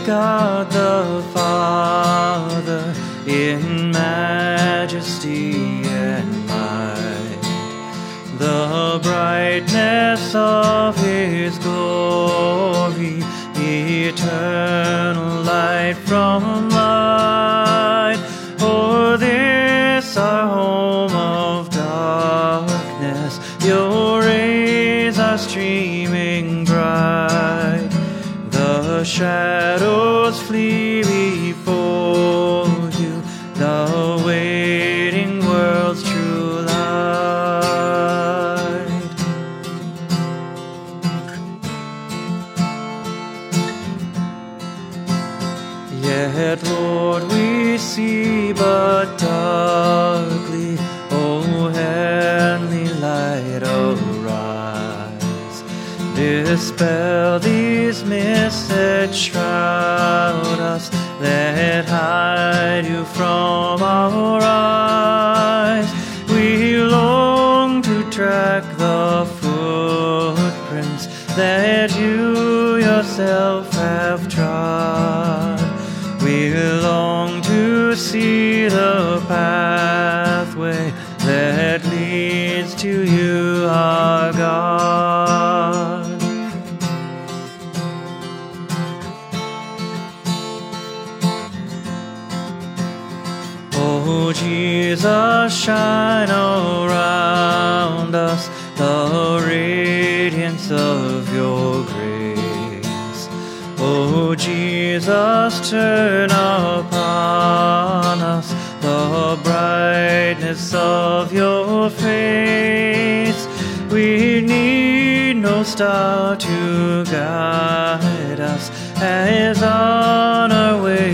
God the Father in majesty and might, the brightness of His glory, eternal light from light. Oh, this our home of darkness, your rays are streaming bright. The shadows flee before you, the waiting world's true light. Yet, Lord, we see but darkly. O heavenly light, arise. Dispel these mists that shroud us, that hide you from our eyes. We long to track the footprints that you yourself have trod. We long to see the pathway that leads to you, our God. Oh, Jesus, shine around us the radiance of your grace. Oh, Jesus, turn upon us the brightness of your face. We need no star to guide us, as on our way